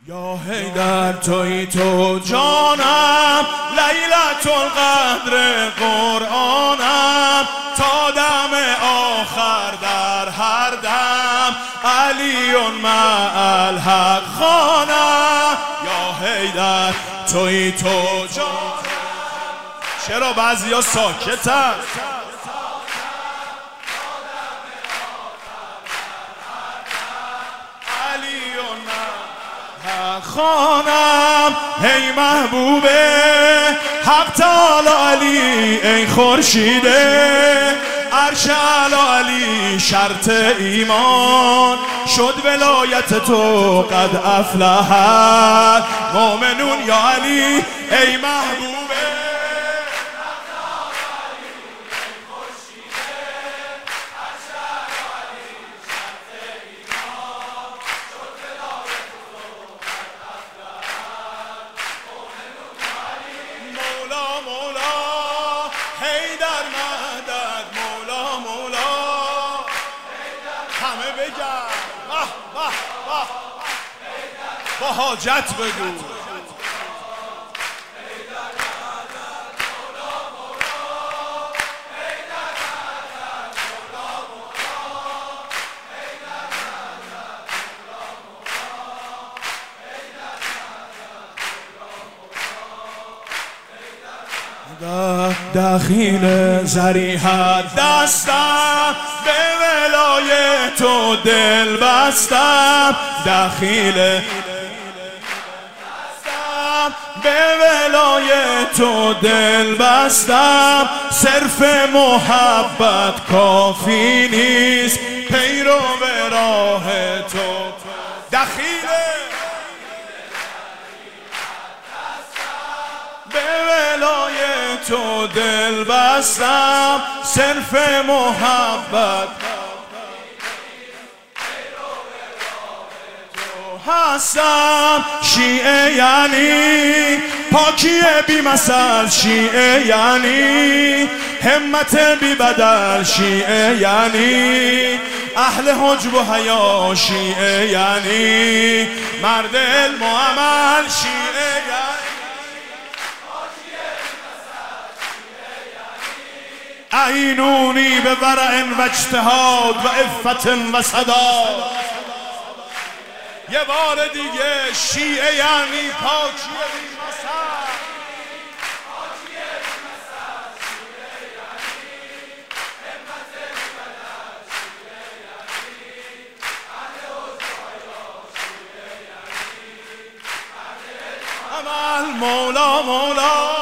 یا حیدر توی تو جانم، لیلة القدر قرآنم، تا دم آخر در هر دم علی مع الحق خوانم. یا حیدر توی تو جانم. چرا بعضیا ساکتن؟ خانم ای محبوب حق تعالی علی، ای خورشیده عرش علی، شرط ایمان شد ولایت تو، قد افلح المؤمنون. یا علی ای محبوب با حاجت بگو. دخیل ضریحت دستم، به ولای تو دل بستم. دخیل به ولای تو دل بستم، صرف محبت کافی نیست، پیرو به راه تو. دخیل به ولای تو دل بستم، صرف محبت هستم. شیعه یعنی پاکی بی مثل، شیعه یعنی همت بی بدل، شیعه یعنی اهل حجب و حیا، شیعه یعنی مرد علم و عمل، شیعه یعنی عینونی به ورع و اجتهاد و عفت و صداد. یه بار دیگه شیعه یعنی پاکی بی مثل، عمل مولا مولا.